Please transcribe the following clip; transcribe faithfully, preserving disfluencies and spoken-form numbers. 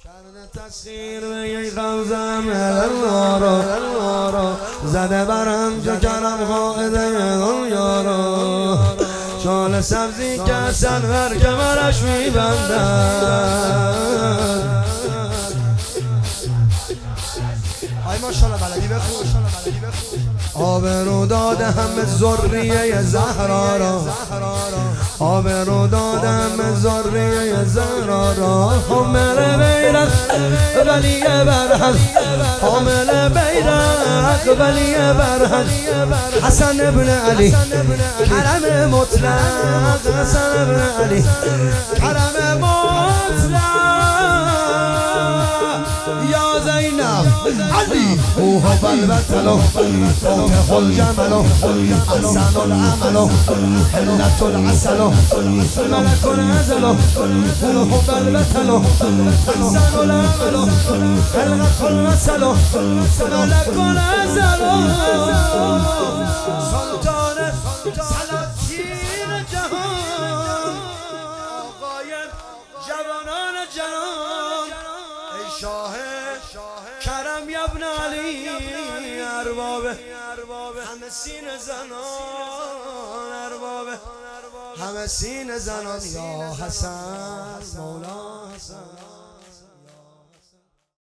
کرده تسخیر به یک غوزم الارا زده برم جو کرم قائده دنیا را شال سبزی که سنور کمرش میبندن آی ماشاءالله بلدی بخون آبرو داده همه ذریه زهرا را آبرو داده همه ذریه زهرا را حامل بیرق ولی برحق حامل بیرق ولی برحق حسن ابن علی کرم مطلق حسن ابن علی کرم مطلق یا زینب علی او هو البتلو فاتح الجملو احسن العملو حلت العسلو ملك العزلو او هو البتلو احسن العملو حلت العسلو ملك العزلو سلطان سلاطین جهان آقای جوانان جهان ای شاه کرم یا ابن علی ارباب همه سینه زنان ارباب همه سینه زنان یا حسن مولا